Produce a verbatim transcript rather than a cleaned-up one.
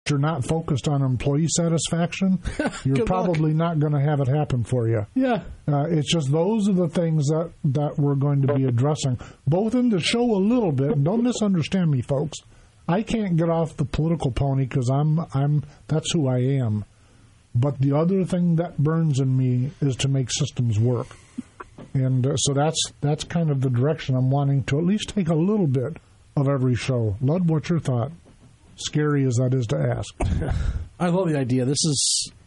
you're not focused on employee satisfaction, you're probably luck. not going to have it happen for you. Yeah. Uh, it's just those are the things that, that we're going to be addressing, both in the show a little bit. And don't misunderstand me, folks. I can't get off the political pony because I'm I'm that's who I am. But the other thing that burns in me is to make systems work. And uh, so that's that's kind of the direction I'm wanting to at least take a little bit of every show. Lud, what's your thought? Scary as that is to ask. I love the idea. This is